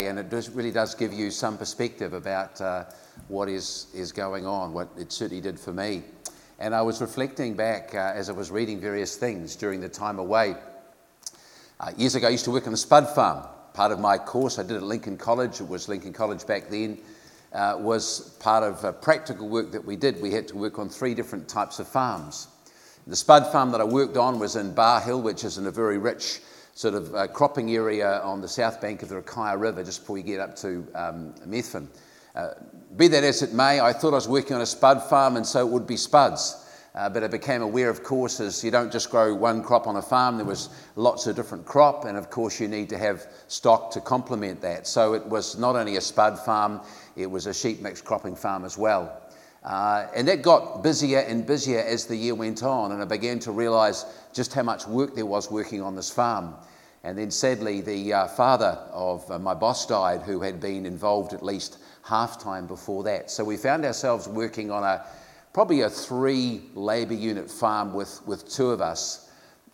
And it really does give you some perspective about what is going on, what it certainly did for me. And I was reflecting back as I was reading various things during the time away. Years ago, I used to work on the spud farm. Part of my course I did at Lincoln College, it was Lincoln College back then, was part of practical work that we did. We had to work on 3 different types of farms. The spud farm that I worked on was in Bar Hill, which is in a very rich sort of cropping area on the south bank of the Rakaia River, just before you get up to Methven. Be that as it may, I thought I was working on a spud farm, and so it would be spuds. But I became aware, of course, as you don't just grow one crop on a farm, there was lots of different crop, and of course you need to have stock to complement that. So it was not only a spud farm, it was a sheep mixed cropping farm as well. And that got busier and busier as the year went on, and I began to realise just how much work there was working on this farm. And then sadly, the father of my boss died, who had been involved at least half-time before that. So we found ourselves working on probably a 3 labour unit farm with 2 of us.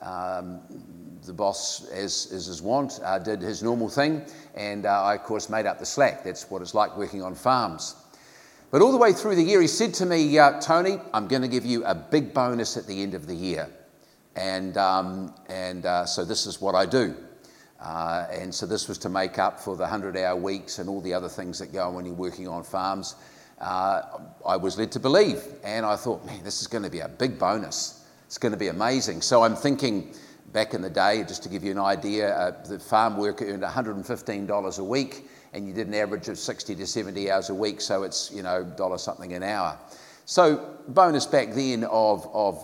The boss, as is his wont, did his normal thing, and I, of course, made up the slack. That's what it's like working on farms. But all the way through the year, he said to me, Tony, I'm going to give you a big bonus at the end of the year. And so this is what I do. And so this was to make up for the 100-hour weeks and all the other things that go on when you're working on farms. I was led to believe, and I thought, man, this is going to be a big bonus. It's going to be amazing. So I'm thinking, back in the day, just to give you an idea, the farm worker earned $115 a week, and you did an average of 60 to 70 hours a week, so it's, $1 something an hour. So bonus back then of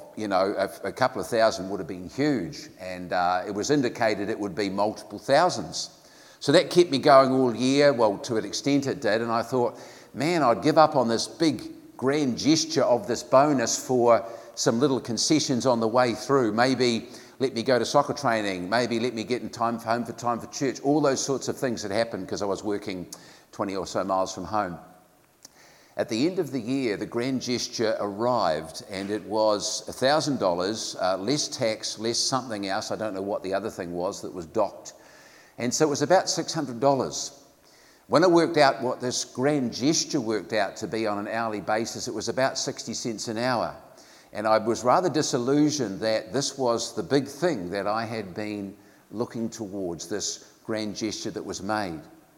a couple of thousand would have been huge, and it was indicated it would be multiple thousands. So that kept me going all year. Well, to an extent it did, and I thought, man, I'd give up on this big grand gesture of this bonus for some little concessions on the way through. Maybe let me go to soccer training, maybe let me get in time for church, all those sorts of things that happened because I was working 20 or so miles from home. At the end of the year, the grand gesture arrived, and it was $1,000, less tax, less something else. I don't know what the other thing was that was docked. And so it was about $600. When I worked out what this grand gesture worked out to be on an hourly basis, it was about 60 cents an hour. And I was rather disillusioned that this was the big thing that I had been looking towards, this grand gesture that was made.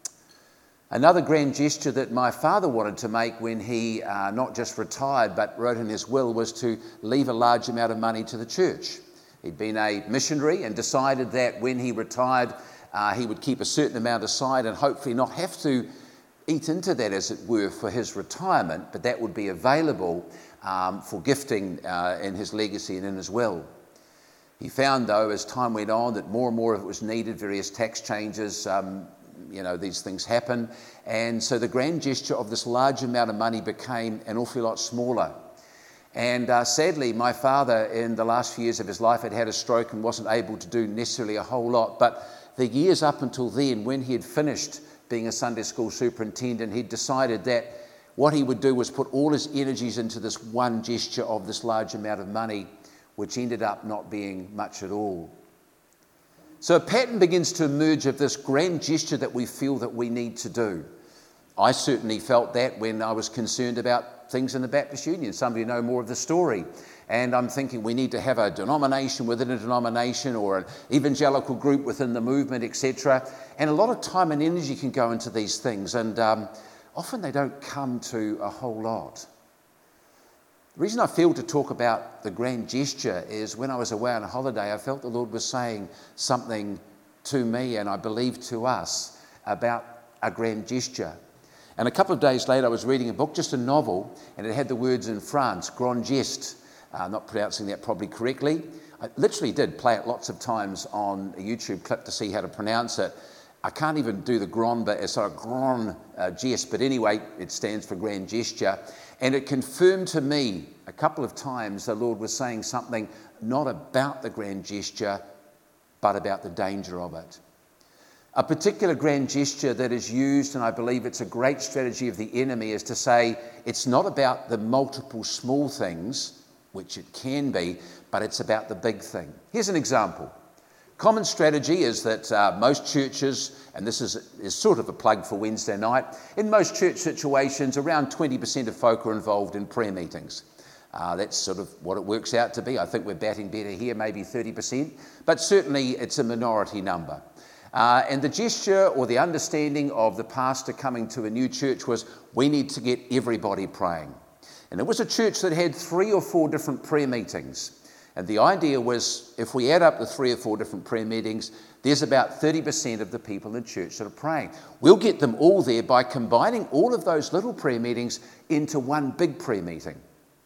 Another grand gesture that my father wanted to make when he not just retired but wrote in his will was to leave a large amount of money to the church. He'd been a missionary and decided that when he retired he would keep a certain amount aside and hopefully not have to eat into that, as it were, for his retirement, but that would be available for gifting in his legacy and in his will. He found, though, as time went on, that more and more of it was needed, various tax changes, these things happen, and so the grand gesture of this large amount of money became an awfully lot smaller. And sadly, my father, in the last few years of his life, had a stroke and wasn't able to do necessarily a whole lot, but the years up until then, when he had finished being a Sunday school superintendent, he'd decided that what he would do was put all his energies into this one gesture of this large amount of money, which ended up not being much at all. So a pattern begins to emerge of this grand gesture that we feel that we need to do. I certainly felt that when I was concerned about things in the Baptist Union. Some of you know more of the story. And I'm thinking we need to have a denomination within a denomination or an evangelical group within the movement, etc. And a lot of time and energy can go into these things, and often they don't come to a whole lot. The reason I feel to talk about the grand gesture is when I was away on a holiday, I felt the Lord was saying something to me, and I believe to us, about a grand gesture. And a couple of days later, I was reading a book, just a novel, and it had the words in France, grand geste. Not pronouncing that probably correctly. I literally did play it lots of times on a YouTube clip to see how to pronounce it. I can't even do the grand bit, it's a grand geste, but anyway, it stands for grand gesture. And it confirmed to me a couple of times the Lord was saying something not about the grand gesture, but about the danger of it. A particular grand gesture that is used, and I believe it's a great strategy of the enemy, is to say it's not about the multiple small things, which it can be, but it's about the big thing. Here's an example. Common strategy is that most churches, and this is sort of a plug for Wednesday night, in most church situations, around 20% of folk are involved in prayer meetings. That's sort of what it works out to be. I think we're batting better here, maybe 30%, but certainly it's a minority number. And the gesture or the understanding of the pastor coming to a new church was, we need to get everybody praying. And it was a church that had 3 or 4 different prayer meetings. And the idea was, if we add up the 3 or 4 different prayer meetings, there's about 30% of the people in the church that are praying. We'll get them all there by combining all of those little prayer meetings into one big prayer meeting.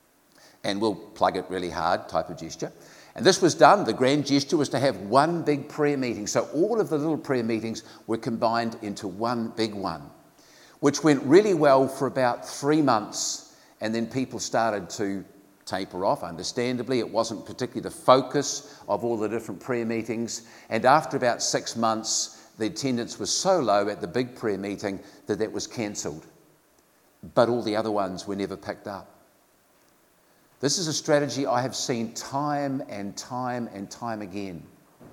And we'll plug it really hard type of gesture. And this was done. The grand gesture was to have one big prayer meeting. So all of the little prayer meetings were combined into one big one, which went really well for about 3 months. And then people started to taper off. Understandably, it wasn't particularly the focus of all the different prayer meetings. And after about 6 months, the attendance was so low at the big prayer meeting that was cancelled. But all the other ones were never picked up. This is a strategy I have seen time and time and time again.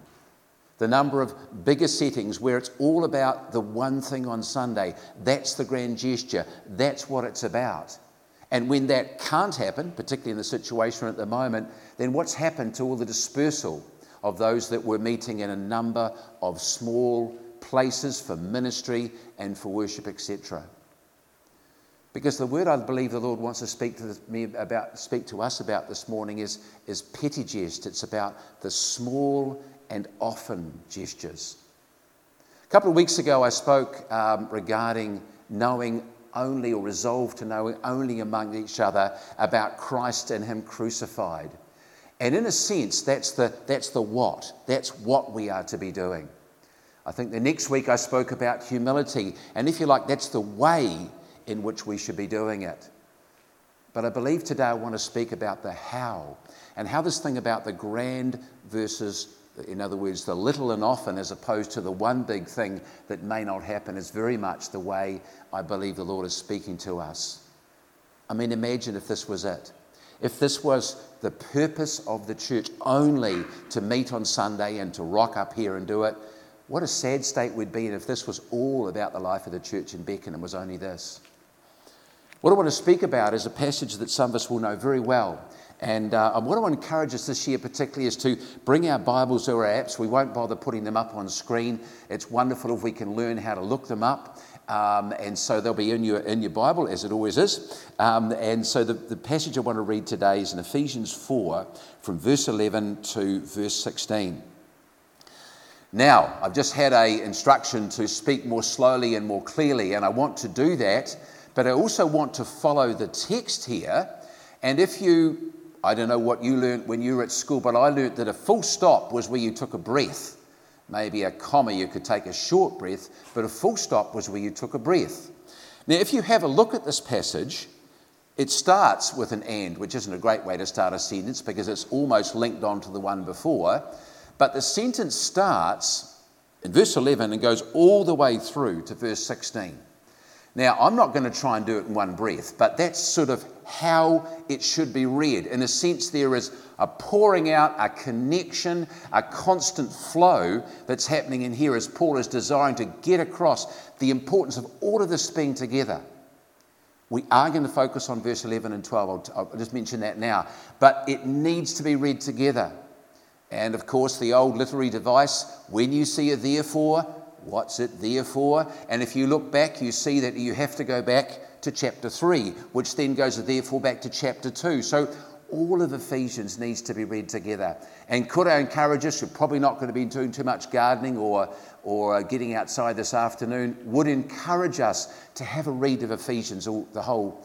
The number of bigger settings where it's all about the one thing on Sunday, that's the grand gesture, that's what it's about. And when that can't happen, particularly in the situation at the moment, then what's happened to all the dispersal of those that were meeting in a number of small places for ministry and for worship, etc.? Because the word I believe the Lord wants to speak to us about this morning is pettigest. It's about the small and often gestures. A couple of weeks ago I spoke regarding knowing only, or resolve to know only among each other about Christ and Him crucified. And in a sense, that's the what. That's what we are to be doing. I think the next week I spoke about humility. And if you like, that's the way in which we should be doing it. But I believe today I want to speak about the how, and how this thing about the grand versus, in other words, the little and often, as opposed to the one big thing that may not happen, is very much the way I believe the Lord is speaking to us. I mean, imagine if this was it. If this was the purpose of the church, only to meet on Sunday and to rock up here and do it, what a sad state we'd be in if this was all about the life of the church in Beckenham, was only this. What I want to speak about is a passage that some of us will know very well. And what I want to encourage us this year particularly is to bring our Bibles or our apps. We won't bother putting them up on screen. It's wonderful if we can learn how to look them up. And so they'll be in your Bible, as it always is. And so the passage I want to read today is in Ephesians 4, from verse 11 to verse 16. Now, I've just had an instruction to speak more slowly and more clearly, and I want to do that. But I also want to follow the text here. And I don't know what you learnt when you were at school, but I learnt that a full stop was where you took a breath. Maybe a comma, you could take a short breath, but a full stop was where you took a breath. Now, if you have a look at this passage, it starts with an and, which isn't a great way to start a sentence because it's almost linked on to the one before. But the sentence starts in verse 11 and goes all the way through to verse 16. Now, I'm not going to try and do it in one breath, but that's sort of how it should be read. In a sense, there is a pouring out, a connection, a constant flow that's happening in here as Paul is desiring to get across the importance of all of this being together. We are going to focus on verse 11 and 12. I'll just mention that now. But it needs to be read together. And of course, the old literary device, when you see a therefore, what's it there for? And if you look back, you see that you have to go back to chapter 3, which then goes therefore back to chapter 2. So all of Ephesians needs to be read together. And could I encourage us, you're probably not going to be doing too much gardening or getting outside this afternoon, would encourage us to have a read of Ephesians, the whole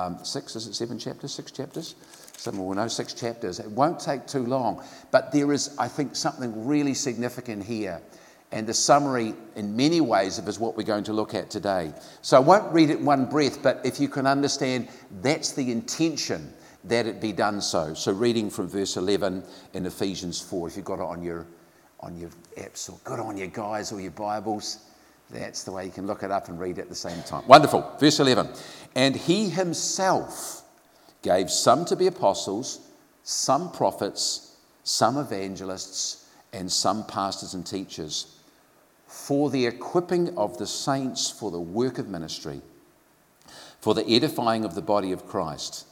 7 chapters, 6 chapters? Someone will know 6 chapters. It won't take too long. But there is, I think, something really significant here. And the summary, in many ways, is what we're going to look at today. So I won't read it in one breath, but if you can understand, that's the intention, that it be done so. So reading from verse 11 in Ephesians 4, if you've got it on your apps, or good on you guys, or your Bibles, that's the way you can look it up and read it at the same time. Wonderful. Verse 11. And He Himself gave some to be apostles, some prophets, some evangelists, and some pastors and teachers, for the equipping of the saints for the work of ministry, for the edifying of the body of Christ,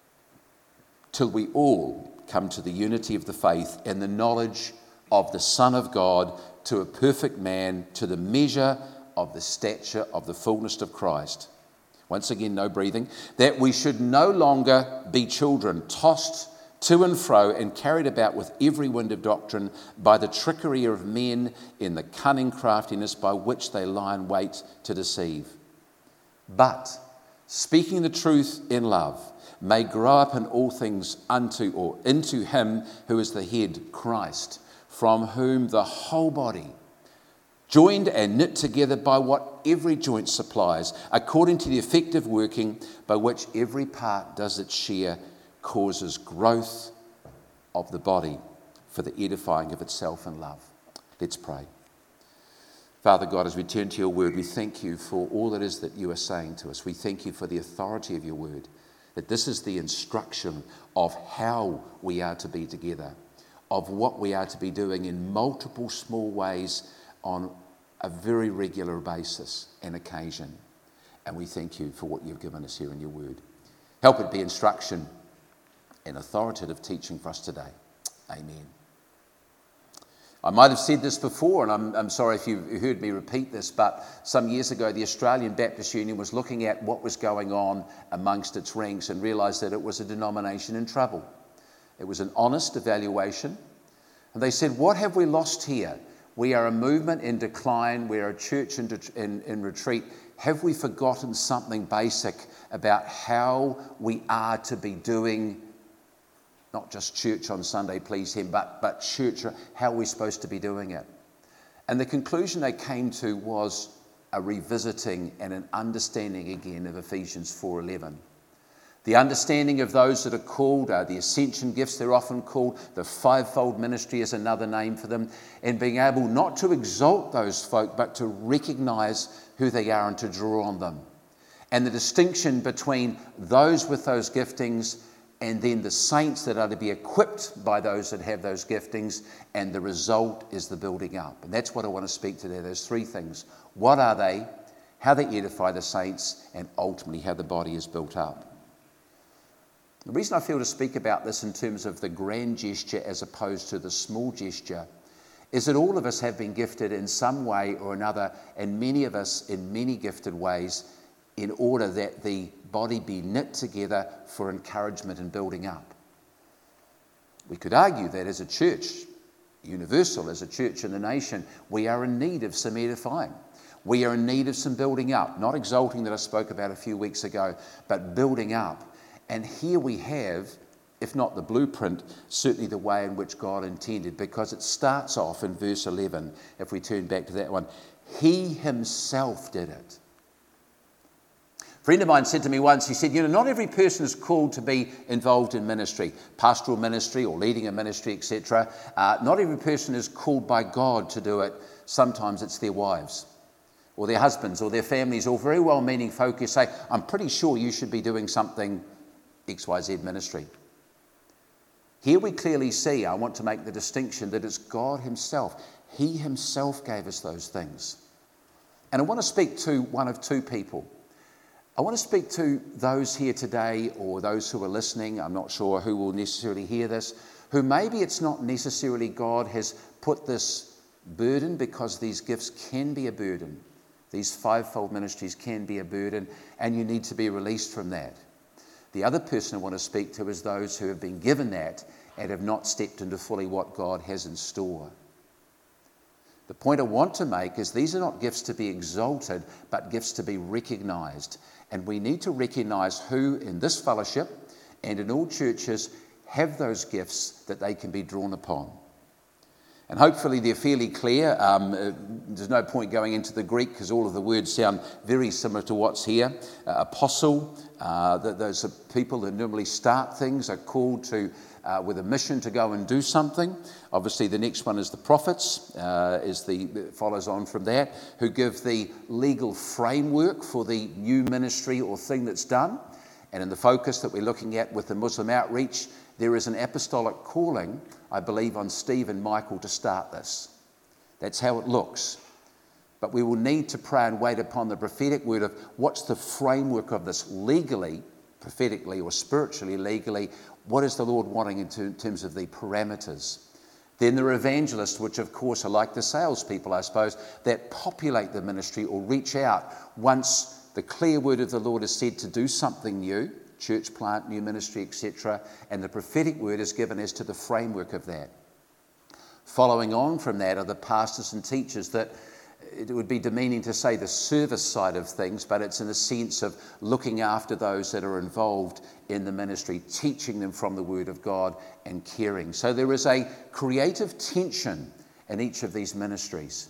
till we all come to the unity of the faith and the knowledge of the Son of God, to a perfect man, to the measure of the stature of the fullness of Christ. Once again, no breathing. That we should no longer be children, tossed to and fro and carried about with every wind of doctrine by the trickery of men in the cunning craftiness by which they lie in wait to deceive. But, speaking the truth in love, may grow up in all things unto or into him who is the head, Christ, from whom the whole body, joined and knit together by what every joint supplies, according to the effective working by which every part does its share, causes growth of the body for the edifying of itself in love. Let's pray. Father God, as we turn to your word, we thank you for all it is that you are saying to us. We thank you for the authority of your word, that this is the instruction of how we are to be together, of what we are to be doing in multiple small ways on a very regular basis and occasion. And we thank you for what you've given us here in your word. Help it be instruction and authoritative teaching for us today. Amen. I might have said this before, and I'm sorry if you heard me repeat this, but some years ago the Australian Baptist Union was looking at what was going on amongst its ranks and realised that it was a denomination in trouble. It was an honest evaluation. And they said, what have we lost here? We are a movement in decline. We are a church in retreat. Have we forgotten something basic about how we are to be doing not just church on Sunday, please him, but church, how we're supposed to be doing it? And the conclusion they came to was a revisiting and an understanding again of Ephesians 4:11. The understanding of those that are called, the ascension gifts they're often called, the fivefold ministry is another name for them, and being able not to exalt those folk, but to recognise who they are and to draw on them. And the distinction between those with those giftings and then the saints that are to be equipped by those that have those giftings, and the result is the building up. And that's what I want to speak today, those three things. What are they, how they edify the saints, and ultimately how the body is built up. The reason I feel to speak about this in terms of the grand gesture as opposed to the small gesture is that all of us have been gifted in some way or another, and many of us in many gifted ways, in order that the body be knit together for encouragement and building up. We could argue that as a church, universal, as a church in the nation, we are in need of some edifying. We are in need of some building up, not exalting that I spoke about a few weeks ago, but building up. And here we have, if not the blueprint, certainly the way in which God intended, because it starts off in verse 11, if we turn back to that one. He himself did it. A friend of mine said to me once, he said, not every person is called to be involved in ministry, pastoral ministry or leading a ministry, etc. Not every person is called by God to do it. Sometimes it's their wives or their husbands or their families or very well-meaning folk who say, I'm pretty sure you should be doing something XYZ ministry. Here we clearly see, I want to make the distinction that it's God himself. He himself gave us those things. And I want to speak to one of two people. I want to speak to those here today or those who are listening. I'm not sure who will necessarily hear this, who maybe it's not necessarily God has put this burden, because these gifts can be a burden. These fivefold ministries can be a burden, and you need to be released from that. The other person I want to speak to is those who have been given that and have not stepped into fully what God has in store. The point I want to make is these are not gifts to be exalted, but gifts to be recognised. And we need to recognise who in this fellowship and in all churches have those gifts that they can be drawn upon. And hopefully they're fairly clear. There's no point going into the Greek because all of the words sound very similar to what's here. Apostle, those are people that normally start things, are called to with a mission to go and do something. Obviously the next one is the prophets, follows on from that, who give the legal framework for the new ministry or thing that's done. And in the focus that we're looking at with the Muslim outreach, there is an apostolic calling, I believe, on Steve and Michael to start this. That's how it looks. But we will need to pray and wait upon the prophetic word of what's the framework of this legally, prophetically or spiritually, legally. What is the Lord wanting in terms of the parameters? Then there are evangelists, which of course are like the salespeople, I suppose, that populate the ministry or reach out once the clear word of the Lord is said to do something new, church plant, new ministry, etc., and the prophetic word is given as to the framework of that. Following on from that are the pastors and teachers that it would be demeaning to say the service side of things, but it's in the sense of looking after those that are involved in the ministry, teaching them from the Word of God and caring. So there is a creative tension in each of these ministries.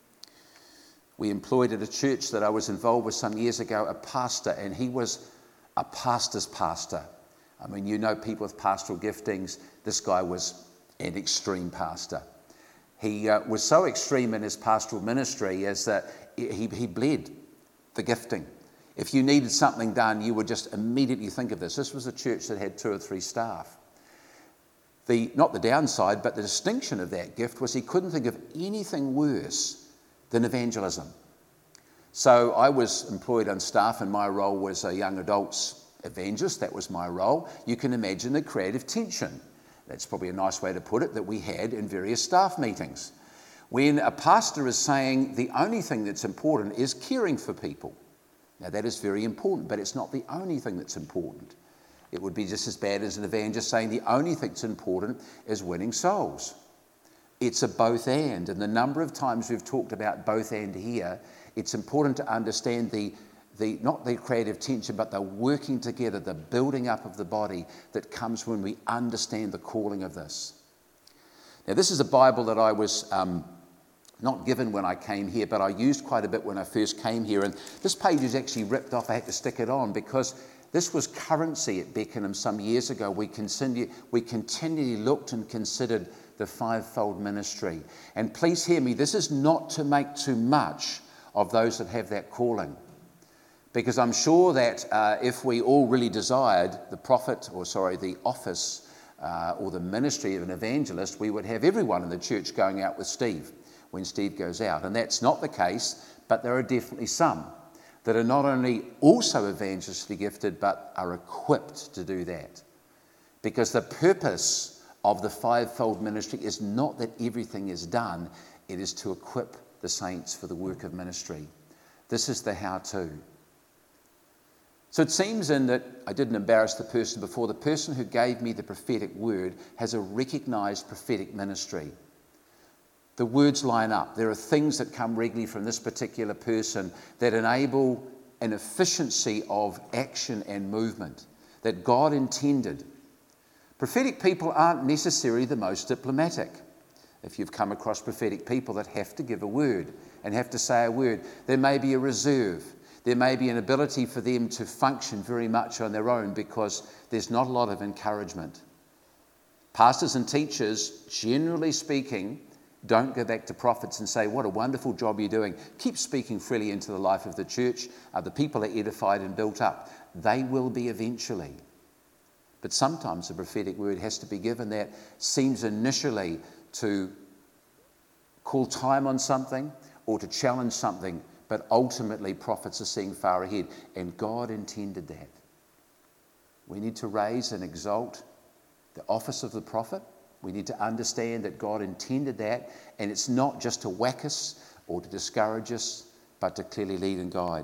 We employed at a church that I was involved with some years ago a pastor, and he was a pastor's pastor. I mean, you know people with pastoral giftings. This guy was an extreme pastor. He was so extreme in his pastoral ministry as that he bled the gifting. If you needed something done, you would just immediately think of this. This was a church that had 2 or 3 staff. Not the downside, but the distinction of that gift was he couldn't think of anything worse than evangelism. So I was employed on staff, and my role was a young adults evangelist. That was my role. You can imagine the creative tension. That's probably a nice way to put it, that we had in various staff meetings. When a pastor is saying the only thing that's important is caring for people. Now that is very important, but it's not the only thing that's important. It would be just as bad as an evangelist saying the only thing that's important is winning souls. It's a both and the number of times we've talked about both and here, it's important to understand not the creative tension, but the working together, the building up of the body that comes when we understand the calling of this. Now, this is a Bible that I was not given when I came here, but I used quite a bit when I first came here. And this page is actually ripped off. I had to stick it on because this was currency at Beckenham some years ago. We continually looked and considered the fivefold ministry. And please hear me, this is not to make too much of those that have that calling. Because I'm sure that if we all really desired the office or the ministry of an evangelist, we would have everyone in the church going out with Steve when Steve goes out. And that's not the case, but there are definitely some that are not only also evangelistically gifted, but are equipped to do that. Because the purpose of the fivefold ministry is not that everything is done, it is to equip the saints for the work of ministry. This is the how-to. So it seems in that I didn't embarrass the person before. The person who gave me the prophetic word has a recognised prophetic ministry. The words line up. There are things that come regularly from this particular person that enable an efficiency of action and movement that God intended. Prophetic people aren't necessarily the most diplomatic. If you've come across prophetic people that have to give a word and have to say a word, there may be a reserve. There may be an ability for them to function very much on their own because there's not a lot of encouragement. Pastors and teachers, generally speaking, don't go back to prophets and say, what a wonderful job you're doing. Keep speaking freely into the life of the church. The people are edified and built up. They will be eventually. But sometimes a prophetic word has to be given that seems initially to call time on something or to challenge something. But ultimately, prophets are seeing far ahead, and God intended that. We need to raise and exalt the office of the prophet. We need to understand that God intended that, and it's not just to whack us or to discourage us, but to clearly lead and guide.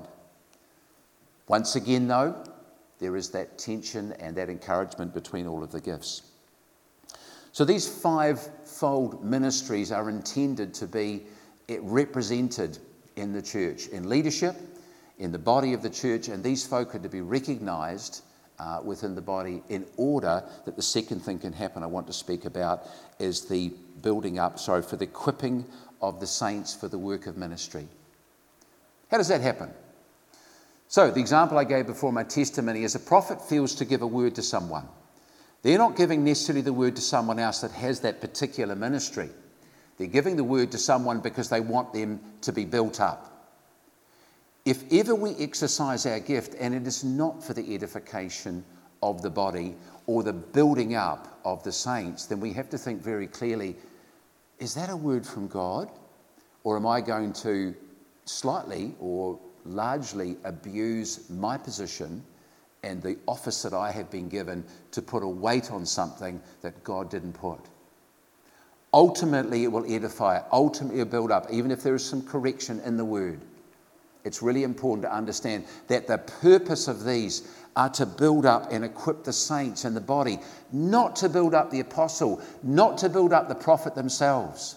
Once again, though, there is that tension and that encouragement between all of the gifts. So these fivefold ministries are intended to be represented in the church, in leadership, in the body of the church, and these folk are to be recognised within the body in order that the second thing can happen I want to speak about is the for the equipping of the saints for the work of ministry. How does that happen? So the example I gave before my testimony is a prophet feels to give a word to someone. They're not giving necessarily the word to someone else that has that particular ministry. They're giving the word to someone because they want them to be built up. If ever we exercise our gift, and it is not for the edification of the body or the building up of the saints, then we have to think very clearly, is that a word from God? Or am I going to slightly or largely abuse my position and the office that I have been given to put a weight on something that God didn't put? Ultimately, it will edify, ultimately it will build up, even if there is some correction in the word. It's really important to understand that the purpose of these are to build up and equip the saints in the body, not to build up the apostle, not to build up the prophet themselves.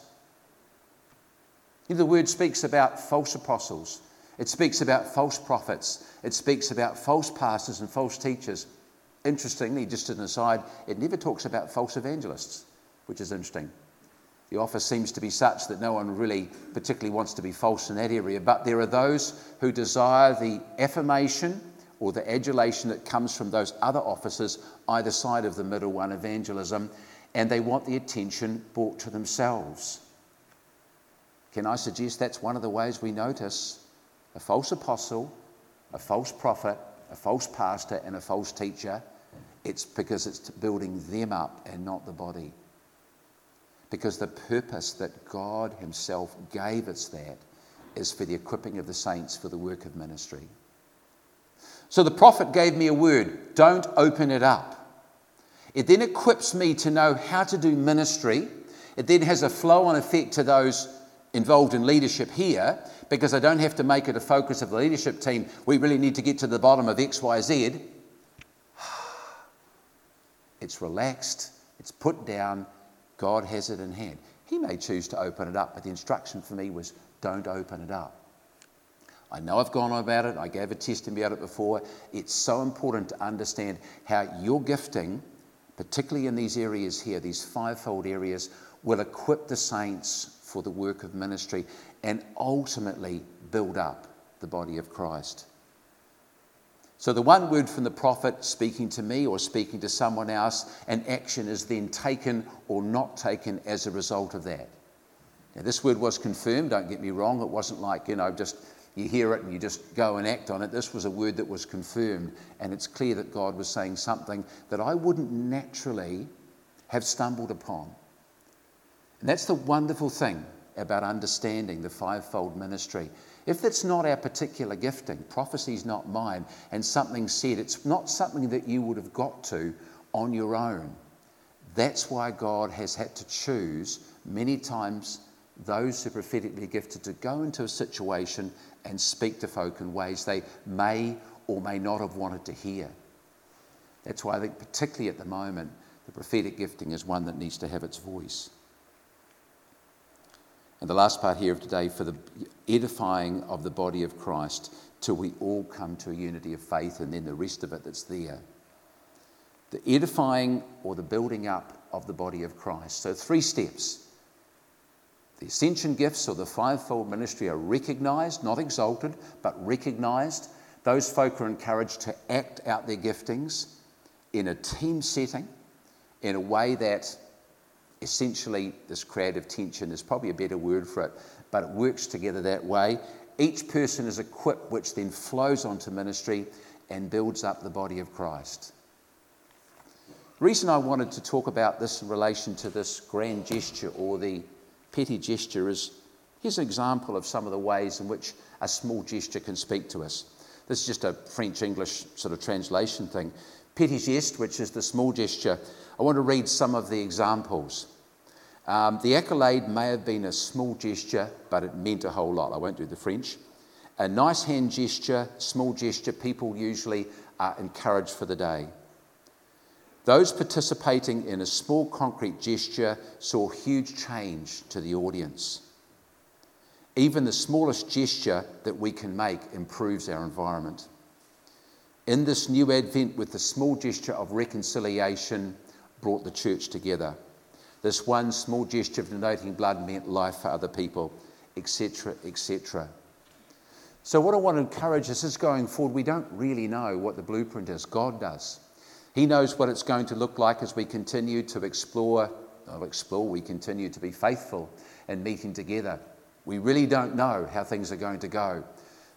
The word speaks about false apostles. It speaks about false prophets. It speaks about false pastors and false teachers. Interestingly, just as an aside, it never talks about false evangelists, which is interesting. The office seems to be such that no one really particularly wants to be false in that area, but there are those who desire the affirmation or the adulation that comes from those other offices, either side of the middle one, evangelism, and they want the attention brought to themselves. Can I suggest that's one of the ways we notice a false apostle, a false prophet, a false pastor, and a false teacher? It's because it's building them up and not the body. Because the purpose that God himself gave us that is for the equipping of the saints for the work of ministry. So the prophet gave me a word, don't open it up. It then equips me to know how to do ministry. It then has a flow-on effect to those involved in leadership here, because I don't have to make it a focus of the leadership team. We really need to get to the bottom of X, Y, Z. It's relaxed, it's put down, God has it in hand. He may choose to open it up, but the instruction for me was don't open it up. I know I've gone on about it. I gave a testimony about it before. It's so important to understand how your gifting, particularly in these areas here, these fivefold areas, will equip the saints for the work of ministry and ultimately build up the body of Christ. So the one word from the prophet speaking to me or speaking to someone else, an action is then taken or not taken as a result of that. Now this word was confirmed, don't get me wrong. It wasn't like, just you hear it and you just go and act on it. This was a word that was confirmed, and it's clear that God was saying something that I wouldn't naturally have stumbled upon. And that's the wonderful thing about understanding the fivefold ministry. If it's not our particular gifting, prophecy's not mine, and something's said, it's not something that you would have got to on your own. That's why God has had to choose many times those who are prophetically gifted to go into a situation and speak to folk in ways they may or may not have wanted to hear. That's why I think particularly at the moment, the prophetic gifting is one that needs to have its voice. And the last part here of today, for the edifying of the body of Christ till we all come to a unity of faith, and then the rest of it that's there. The edifying or the building up of the body of Christ. So 3 steps. The ascension gifts or the fivefold ministry are recognised, not exalted, but recognised. Those folk are encouraged to act out their giftings in a team setting, in a way that essentially this creative tension is probably a better word for it, but it works together that way. Each person is equipped, which then flows onto ministry and builds up the body of Christ. The reason I wanted to talk about this in relation to this grand gesture or the petty gesture is, here's an example of some of the ways in which a small gesture can speak to us. This is just a French-English sort of translation thing. Petit geste, which is the small gesture. I want to read some of the examples. The accolade may have been a small gesture, but it meant a whole lot. I won't do the French. A nice hand gesture, small gesture, people usually are encouraged for the day. Those participating in a small concrete gesture saw huge change to the audience. Even the smallest gesture that we can make improves our environment. In this new Advent, with the small gesture of reconciliation, brought the church together. This one small gesture of donating blood meant life for other people, etc., etc. So what I want to encourage us is going forward, we don't really know what the blueprint is. God does. He knows what it's going to look like as we continue to we continue to be faithful in meeting together. We really don't know how things are going to go.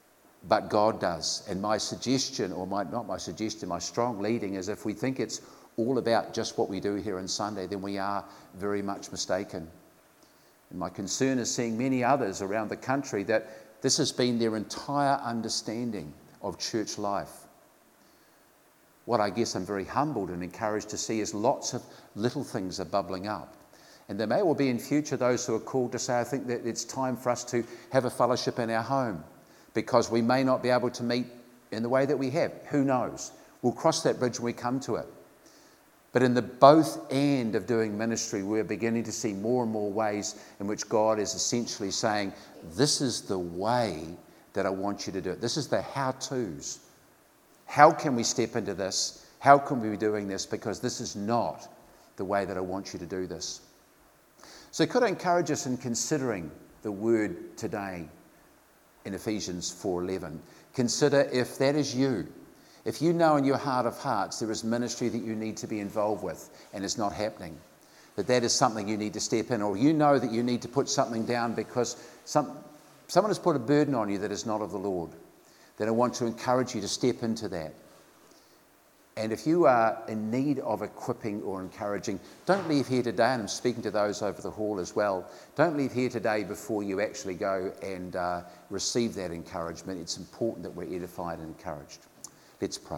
but God does. And my suggestion, or not my suggestion, my strong leading is if we think it's all about just what we do here on Sunday, then we are very much mistaken. And my concern is seeing many others around the country that this has been their entire understanding of church life. What I guess I'm very humbled and encouraged to see is lots of little things are bubbling up. And there may well be in future those who are called to say, I think that it's time for us to have a fellowship in our home, because we may not be able to meet in the way that we have. Who knows? We'll cross that bridge when we come to it. But in the both and of doing ministry, we're beginning to see more and more ways in which God is essentially saying, this is the way that I want you to do it. This is the how-tos. How can we step into this? How can we be doing this? Because this is not the way that I want you to do this. So could I encourage us in considering the word today in Ephesians 4:11? Consider if that is you. If you know in your heart of hearts there is ministry that you need to be involved with and it's not happening, that is something you need to step in, or you know that you need to put something down because someone has put a burden on you that is not of the Lord, then I want to encourage you to step into that. And if you are in need of equipping or encouraging, don't leave here today, and I'm speaking to those over the hall as well, don't leave here today before you actually go and receive that encouragement. It's important that we're edified and encouraged. Let's pray.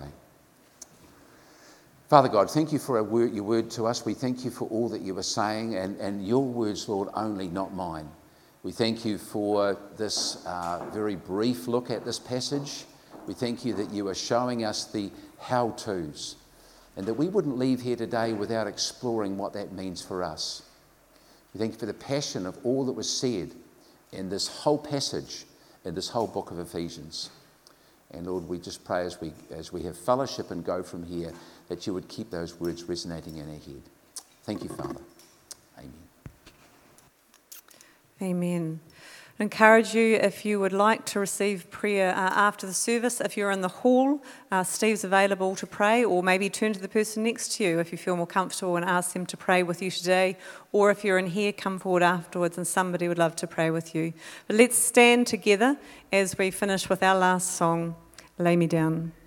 Father God, thank you for your word to us. We thank you for all that you are saying, and your words, Lord, only, not mine. We thank you for this very brief look at this passage. We thank you that you are showing us the how-tos, and that we wouldn't leave here today without exploring what that means for us. We thank you for the passion of all that was said in this whole passage, in this whole book of Ephesians. And Lord, we just pray as we have fellowship and go from here, that you would keep those words resonating in our head. Thank you, Father. Amen. Amen. I encourage you, if you would like to receive prayer after the service, if you're in the hall, Steve's available to pray, or maybe turn to the person next to you if you feel more comfortable and ask them to pray with you today. Or if you're in here, come forward afterwards and somebody would love to pray with you. But let's stand together as we finish with our last song, Lay Me Down.